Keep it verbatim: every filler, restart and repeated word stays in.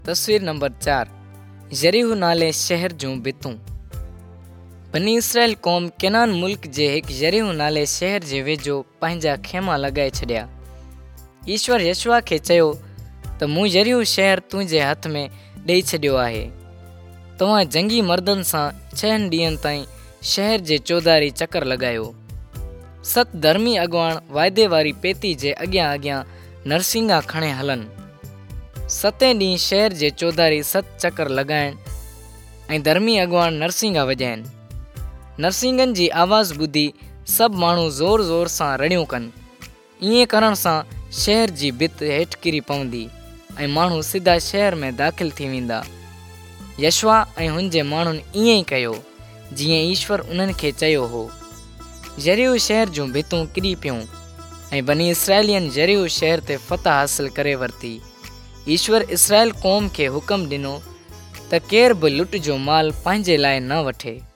तस्वीर नंबर चार, यरीहो नाले शहर जूं भितूं। बनी इसराइल क़ौम केनान मुल्क जे हिक यरीहो नाले शहर जे वेझो पंहिंजा खेमा लॻाए छॾिया। ईश्वर यशवा खे चयो त मूं यरीहो शहर तुंहिंजे हथ में ॾेई छॾियो आहे। तव्हां जंगी मर्दनि सां छहनि ॾींहंनि ताईं शहर जे चौधारी चकर लॻायो। सत धर्मी अॻवान वाइदे वारी पेती जे अॻियां अॻियां नरसिंगा खणे हलनि। सतें ॾींहुं शहर जे चौधारी सत चकर लॻाइण ऐं धर्मी अॻवान नरसिंगा वॼाइनि। नरसिंगनि जी आवाज़ ॿुधी सभु माण्हू ज़ोर ज़ोर सां रड़ियूं कनि। ईअं करण सां शहर जी भित हेठि किरी पवंदी ऐं माण्हू सिधा शहर में दाख़िल थी वेंदा। यशवा ऐं हुन जे माण्हुनि ईअं ई कयो जीअं ईश्वर उन्हनि खे चयो हो। यरीहो शहर जूं भितूं किरी पियूं ऐं बनी इसराइलियनि यरीहो शहर ते फतह हासिल करे वरिती। ईश्वर इसराइल क़ौम खे हुकुम ॾिनो त केर बि लुट जो माल पंहिंजे लाइ न वठे।